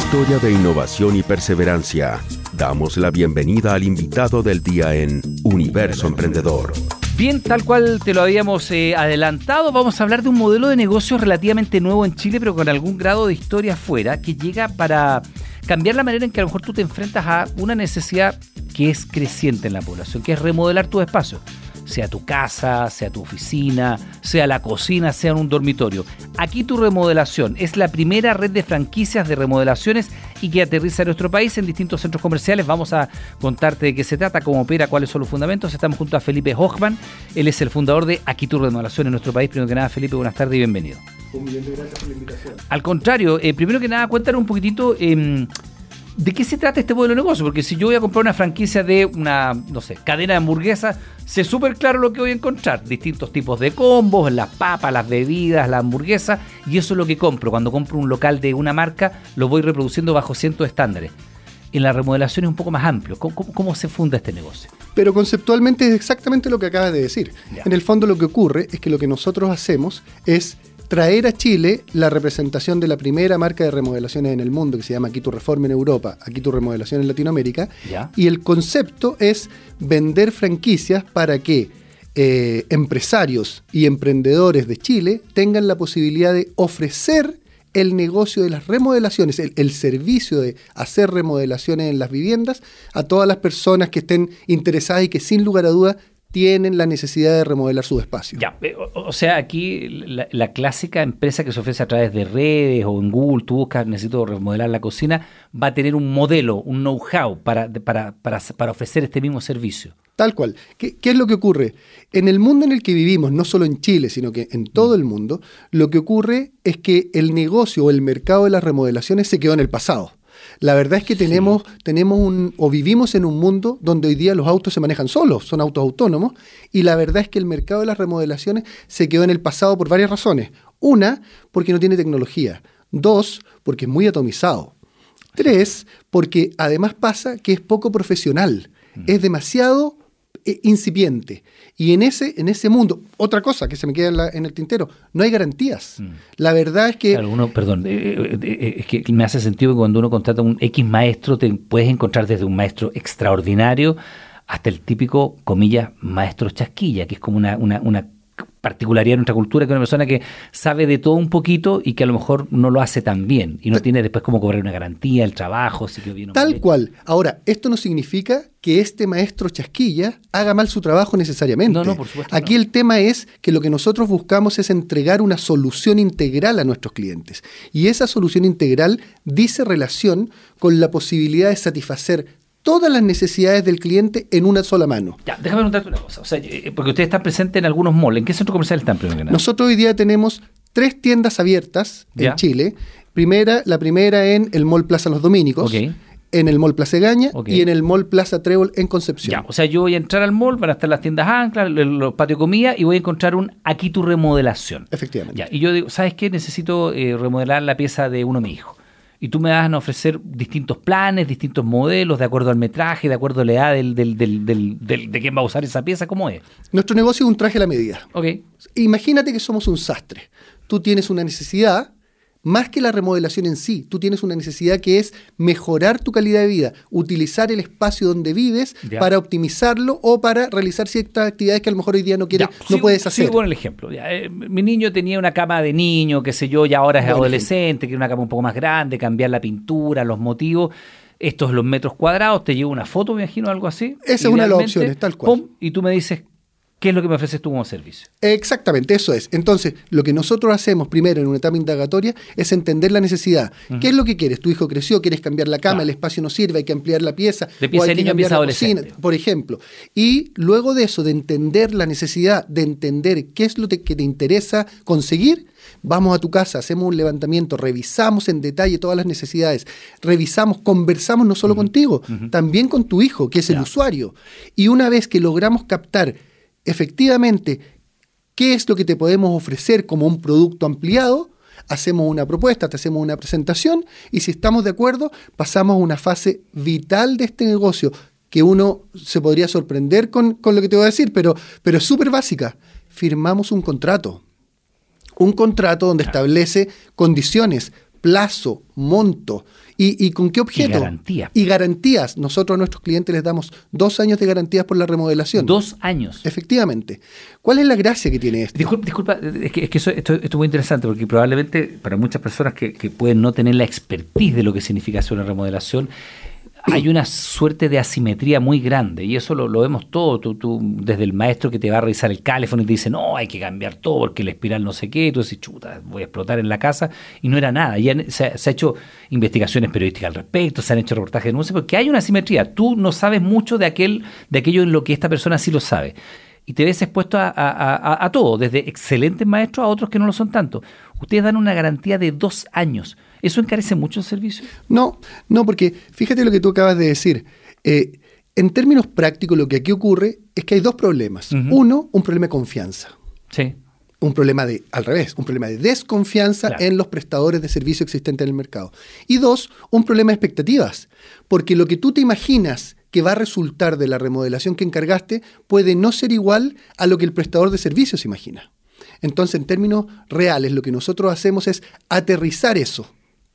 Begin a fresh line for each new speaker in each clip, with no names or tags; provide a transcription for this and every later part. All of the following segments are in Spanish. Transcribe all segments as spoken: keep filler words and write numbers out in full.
historia de innovación y perseverancia. Damos la bienvenida al invitado del día en Universo Emprendedor.
Bien, tal cual te lo habíamos eh, adelantado, vamos a hablar de un modelo de negocio relativamente nuevo en Chile, pero con algún grado de historia afuera, que llega para cambiar la manera en que a lo mejor tú te enfrentas a una necesidad que es creciente en la población, que es remodelar tus espacios. Sea tu casa, sea tu oficina, sea la cocina, sea un dormitorio. Aquí Tu Remodelación es la primera red de franquicias de remodelaciones y que aterriza en nuestro país en distintos centros comerciales. Vamos a contarte de qué se trata, cómo opera, cuáles son los fundamentos. Estamos junto a Felipe Hochman. Él es el fundador de Aquí Tu Remodelación en nuestro país. Primero que nada, Felipe, buenas tardes y bienvenido.
Un millón de gracias por la invitación.
Al contrario, eh, primero que nada, cuéntanos un poquitito... Eh, ¿de qué se trata este modelo de negocio? Porque si yo voy a comprar una franquicia de una, no sé, cadena de hamburguesas, sé súper claro lo que voy a encontrar. Distintos tipos de combos, las papas, las bebidas, la hamburguesa, y eso es lo que compro. Cuando compro un local de una marca, lo voy reproduciendo bajo ciertos estándares. En la remodelación es un poco más amplio. ¿Cómo, cómo, cómo se funda este negocio?
Pero conceptualmente es exactamente lo que acabas de decir. Ya. En el fondo lo que ocurre es que lo que nosotros hacemos es traer a Chile la representación de la primera marca de remodelaciones en el mundo, que se llama Aquí Tu Reforma en Europa, Aquí Tu Remodelación en Latinoamérica. ¿Ya? Y el concepto es vender franquicias para que eh, empresarios y emprendedores de Chile tengan la posibilidad de ofrecer el negocio de las remodelaciones, el, el servicio de hacer remodelaciones en las viviendas a todas las personas que estén interesadas y que sin lugar a dudas tienen la necesidad de remodelar su espacio.
Ya, o, o sea, aquí la, la clásica empresa que se ofrece a través de redes o en Google, tú buscas, necesito remodelar la cocina, va a tener un modelo, un know-how para, para, para, para ofrecer este mismo servicio.
Tal cual. ¿Qué, ¿Qué es lo que ocurre? En el mundo en el que vivimos, no solo en Chile, sino que en todo el mundo, lo que ocurre es que el negocio o el mercado de las remodelaciones se quedó en el pasado. La verdad es que tenemos, sí. tenemos un, o vivimos en un mundo donde hoy día los autos se manejan solos, son autos autónomos, y la verdad es que el mercado de las remodelaciones se quedó en el pasado por varias razones. Una, porque no tiene tecnología. Dos, porque es muy atomizado. Tres, porque además pasa que es poco profesional. Mm. Es demasiado eh, incipiente. Y en ese, en ese mundo, otra cosa que se me queda en, la, en el tintero, no hay garantías. Mm. La verdad es que...
Claro, uno, perdón, eh, eh, es que me hace sentido que cuando uno contrata un X maestro, te puedes encontrar desde un maestro extraordinario hasta el típico, comillas, maestro chasquilla, que es como una, una, una particularidad de nuestra cultura, que es una persona que sabe de todo un poquito y que a lo mejor no lo hace tan bien y no tiene después cómo cobrar una garantía, el trabajo, si quedó bien o mal.
Tal cual. Ahora, esto no significa que este maestro chasquilla haga mal su trabajo necesariamente.
No, no, por supuesto.
Aquí
no.
El tema es que lo que nosotros buscamos es entregar una solución integral a nuestros clientes. Y esa solución integral dice relación con la posibilidad de satisfacer todas las necesidades del cliente en una sola mano.
Ya, déjame preguntarte una cosa. O sea, porque ustedes están presentes en algunos malls. ¿En qué centro comercial están primero que nada?
Nosotros hoy día tenemos tres tiendas abiertas en ¿Ya? Chile. Primera, la primera en el Mall Plaza Los Dominicos. Okay. En el Mall Plaza Egaña okay. y en el Mall Plaza Trébol en Concepción.
Ya, o sea, yo voy a entrar al mall, van a estar las tiendas anclas, los patios de comida y voy a encontrar un Aquí Tu Remodelación.
Efectivamente.
Ya, y yo digo, ¿sabes qué? Necesito eh, remodelar la pieza de uno de mis hijos. Y tú me vas a ofrecer distintos planes, distintos modelos, de acuerdo al metraje, de acuerdo a la edad del, del, del, del, del, de quién va a usar esa pieza, ¿cómo es?
Nuestro negocio es un traje a la medida.
Okay.
Imagínate que somos un sastre. Tú tienes una necesidad, más que la remodelación en sí, tú tienes una necesidad que es mejorar tu calidad de vida, utilizar el espacio donde vives ya. para optimizarlo o para realizar ciertas actividades que a lo mejor hoy día no quieres, ya, no sí, puedes hacer.
Sí, bueno, el ejemplo. Ya, eh, mi niño tenía una cama de niño, qué sé yo, y ahora es bueno, adolescente, quiere una cama un poco más grande, cambiar la pintura, los motivos. Estos los metros cuadrados, te llevo una foto, me imagino, algo así.
Esa es una de las opciones, tal cual.
Pum, y tú me dices, ¿qué es lo que me ofreces tú como servicio?
Exactamente, eso es. Entonces, lo que nosotros hacemos primero en una etapa indagatoria es entender la necesidad. Uh-huh. ¿Qué es lo que quieres? Tu hijo creció, quieres cambiar la cama, claro. el espacio no sirve, hay que ampliar la pieza.
De pieza de niño a pieza adolescente.
Cocina, por ejemplo. Y luego de eso, de entender la necesidad, de entender qué es lo te, que te interesa conseguir, vamos a tu casa, hacemos un levantamiento, revisamos en detalle todas las necesidades, revisamos, conversamos no solo uh-huh. contigo, uh-huh. también con tu hijo, que es yeah. el usuario. Y una vez que logramos captar efectivamente qué es lo que te podemos ofrecer como un producto ampliado, hacemos una propuesta, te hacemos una presentación y si estamos de acuerdo, pasamos a una fase vital de este negocio que uno se podría sorprender con, con lo que te voy a decir, pero, pero es súper básica. Firmamos un contrato. Un contrato donde establece condiciones, plazo, monto y, y con qué objeto.
Y garantía.
Y garantías. Nosotros a nuestros clientes les damos dos años de garantías por la remodelación.
Dos años.
Efectivamente. ¿Cuál es la gracia que tiene esto?
Disculpa, disculpa es que, es que eso, esto, esto es muy interesante porque probablemente para muchas personas que, que pueden no tener la expertise de lo que significa hacer una remodelación, hay una suerte de asimetría muy grande y eso lo, lo vemos todo. Tú, tú, desde el maestro que te va a revisar el calefón y te dice, no, hay que cambiar todo porque el espiral no sé qué. Tú dices, chuta, voy a explotar en la casa y no era nada. Y han, se, se ha hecho investigaciones periodísticas al respecto, se han hecho reportajes de denuncias porque hay una asimetría. Tú no sabes mucho de, aquel, de aquello en lo que esta persona sí lo sabe. Y te ves expuesto a, a, a, a todo, desde excelentes maestros a otros que no lo son tanto. Ustedes dan una garantía de dos años. ¿Eso encarece mucho el servicio?
No, no, porque fíjate lo que tú acabas de decir. Eh, en términos prácticos, lo que aquí ocurre es que hay dos problemas. Uh-huh. Uno, un problema de confianza.
Sí.
Un problema de, al revés, un problema de desconfianza claro. en los prestadores de servicio existentes en el mercado. Y dos, un problema de expectativas. Porque lo que tú te imaginas que va a resultar de la remodelación que encargaste puede no ser igual a lo que el prestador de servicios imagina. Entonces, en términos reales, lo que nosotros hacemos es aterrizar eso.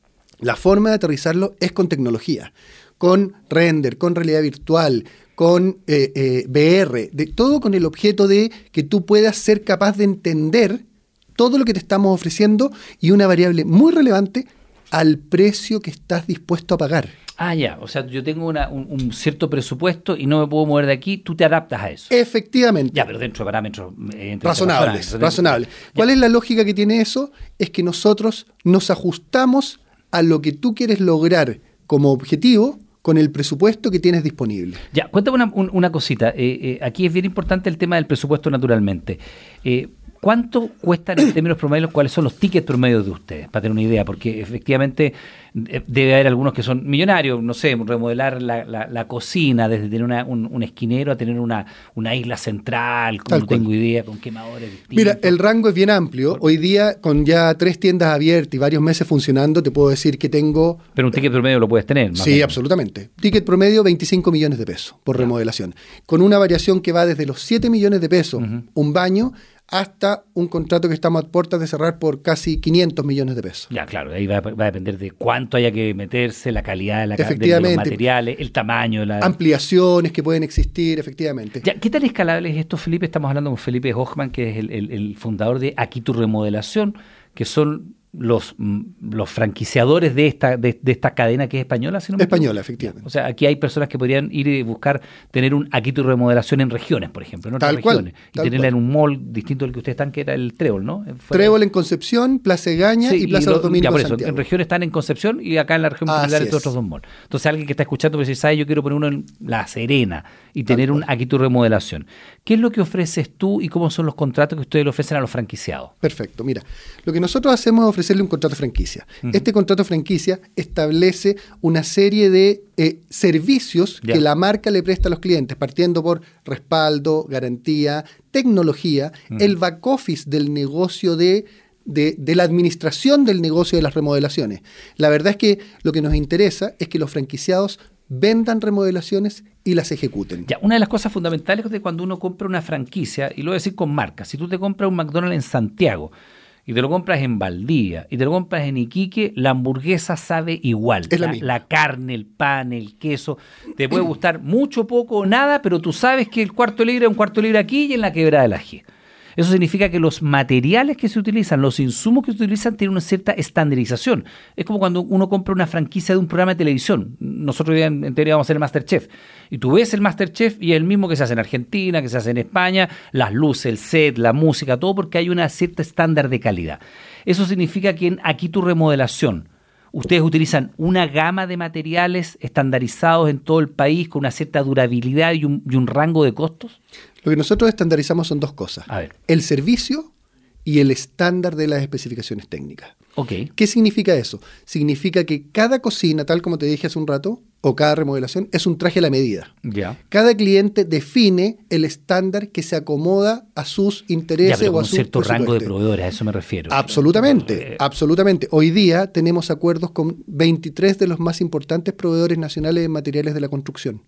La forma de aterrizarlo es con tecnología, con render, con realidad virtual, con eh, eh, V R, de, todo con el objeto de que tú puedas ser capaz de entender todo lo que te estamos ofreciendo y una variable muy relevante, al precio que estás dispuesto a pagar.
Ah, ya, o sea, yo tengo una, un, un cierto presupuesto y no me puedo mover de aquí, tú te adaptas a eso.
Efectivamente.
Ya, pero dentro de parámetros eh,
razonables. Razonables. ¿Cuál es la lógica que tiene eso? Es que nosotros nos ajustamos a lo que tú quieres lograr como objetivo con el presupuesto que tienes disponible.
Ya, cuéntame una, un, una cosita. Eh, eh, aquí es bien importante el tema del presupuesto naturalmente. Eh, ¿Cuánto cuestan en términos promedios? ¿Cuáles son los tickets promedios de ustedes? Para tener una idea, porque efectivamente debe haber algunos que son millonarios, no sé, remodelar la, la, la cocina, desde tener una, un, un esquinero a tener una, una isla central, como no tengo idea, con quemadores distintos.
Mira, el rango es bien amplio. Hoy día, con ya tres tiendas abiertas y varios meses funcionando, te puedo decir que tengo...
Pero un ticket promedio lo puedes tener, más
Sí, menos. Absolutamente. Ticket promedio, veinticinco millones de pesos por claro. remodelación. Con una variación que va desde los siete millones de pesos, uh-huh. un baño, hasta un contrato que estamos a puertas de cerrar por casi quinientos millones de pesos.
Ya, claro, ahí va, va a depender de cuánto haya que meterse, la calidad de, la, de los materiales, el tamaño. La...
Ampliaciones que pueden existir, efectivamente.
Ya, ¿qué tan escalable es esto, Felipe? Estamos hablando con Felipe Hochman, que es el, el, el fundador de Aquí Tu Remodelación, que son los, los franquiciadores de esta de, de esta cadena que es española, si no me
Española, efectivamente.
O sea, aquí hay personas que podrían ir y buscar tener un Aquí Tu Remodelación en regiones, por ejemplo, en otras
tal
regiones.
Cual,
y tenerla
cual.
en un mall distinto al que ustedes están, que era el Trébol, ¿no?
Fue Trébol en Concepción, Plaza Egaña sí, y Plaza y lo, Los Dominicos.
Ya, por eso,
Santiago.
En regiones están en Concepción y acá en la región metropolitana de otros dos malls. Entonces, alguien que está escuchando puede decir, ¿sabes? Yo quiero poner uno en La Serena y tener tal un cual. Aquí Tu Remodelación. ¿Qué es lo que ofreces tú y cómo son los contratos que ustedes le ofrecen a los franquiciados?
Perfecto. Mira, lo que nosotros hacemos es ofrecerle un contrato de franquicia. Uh-huh. Este contrato de franquicia establece una serie de eh, servicios yeah. que la marca le presta a los clientes, partiendo por respaldo, garantía, tecnología, uh-huh. el back office del negocio de, de, de la administración del negocio de las remodelaciones. La verdad es que lo que nos interesa es que los franquiciados vendan remodelaciones y las ejecuten.
Ya, una de las cosas fundamentales es que cuando uno compra una franquicia, y lo voy a decir con marcas, si tú te compras un McDonald's en Santiago y te lo compras en Valdivia y te lo compras en Iquique, la hamburguesa sabe igual.
Es la,
la,
misma.
la carne, el pan, el queso, te puede gustar mucho, poco o nada, pero tú sabes que el cuarto libre es un cuarto libre aquí y en la Quebrada del Ají. Eso significa que los materiales que se utilizan, los insumos que se utilizan tienen una cierta estandarización. Es como cuando uno compra una franquicia de un programa de televisión. Nosotros en, en teoría vamos a hacer el MasterChef. Y tú ves el MasterChef y es el mismo que se hace en Argentina, que se hace en España, las luces, el set, la música, todo porque hay una cierta estándar de calidad. Eso significa que en Aquí Tu Remodelación, ustedes utilizan una gama de materiales estandarizados en todo el país con una cierta durabilidad y un, y un rango de costos.
Lo que nosotros estandarizamos son dos cosas.
A ver.
El servicio y el estándar de las especificaciones técnicas.
Okay.
¿Qué significa eso? Significa que cada cocina, tal como te dije hace un rato, o cada remodelación, es un traje a la medida.
Yeah.
Cada cliente define el estándar que se acomoda a sus intereses
ya, pero
o a su
un cierto rango de proveedores, a eso me refiero.
Absolutamente, eh, absolutamente. Hoy día tenemos acuerdos con veintitrés de los más importantes proveedores nacionales de materiales de la construcción.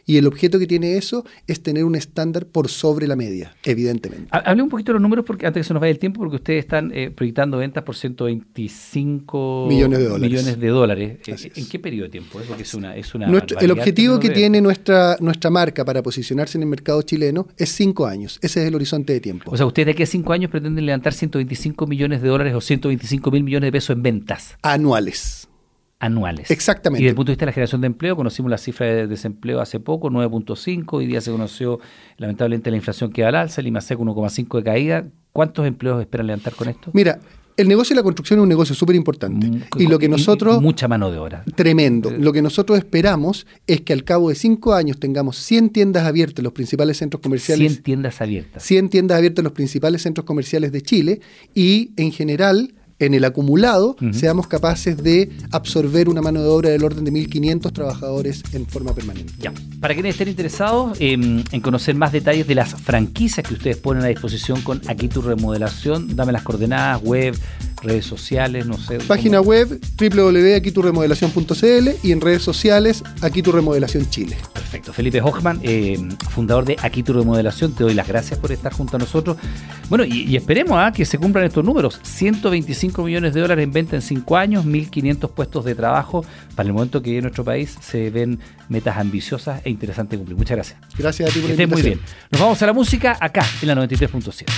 Y el objeto que tiene eso es tener un estándar por sobre la media, evidentemente.
Hable un poquito de los números porque antes que se nos vaya el tiempo, porque ustedes están eh, proyectando ventas por ciento veinticinco
millones de dólares.
Millones de dólares.
Así
¿En
es.
qué periodo de tiempo? Porque es una, es una
Nuestro, el objetivo que
de...
tiene nuestra, nuestra marca para posicionarse en el mercado chileno es cinco años. Ese es el horizonte de tiempo.
O sea, ustedes de aquí a cinco años pretenden levantar ciento veinticinco millones de dólares o ciento veinticinco mil millones de pesos en ventas.
Anuales.
Anuales.
Exactamente.
Y desde el punto de vista de la generación de empleo, conocimos la cifra de desempleo hace poco, nueve punto cinco, hoy día se conoció lamentablemente la inflación que va al alza, el IMASEC uno coma cinco de caída. ¿Cuántos empleos esperan levantar con esto?
Mira, el negocio de la construcción es un negocio súper importante.
Mm,
y lo que
y-
nosotros...
y mucha mano de obra.
Tremendo. Lo que nosotros esperamos es que al cabo de cinco años tengamos cien tiendas abiertas en los principales centros comerciales.
cien tiendas abiertas.
cien tiendas abiertas en los principales centros comerciales de Chile y en general, en el acumulado,
Ujú.
seamos capaces de absorber una mano de obra del orden de mil quinientos trabajadores en forma permanente.
Ya. Para quienes estén interesados eh, en conocer más detalles de las franquicias que ustedes ponen a disposición con Aquí Tu Remodelación, dame las coordenadas, web, redes sociales, no sé.
Página
cómo-
web doble u doble u doble u punto aquí tu remodelación punto c l y en redes sociales Aquí Tu Remodelación Chile.
Perfecto. Felipe Hochman, eh, fundador de Aquí Tu Remodelación, te doy las gracias por estar junto a nosotros. Bueno, y, y esperemos ¿ah? que se cumplan estos números. ciento veinticinco millones de dólares en venta en cinco años, mil quinientos puestos de trabajo. Para el momento que vive nuestro país se ven metas ambiciosas e interesantes de cumplir. Muchas gracias.
Gracias a ti por
Que
la
estés muy
invitación.
bien. Nos vamos a la música acá en la noventa y tres punto siete.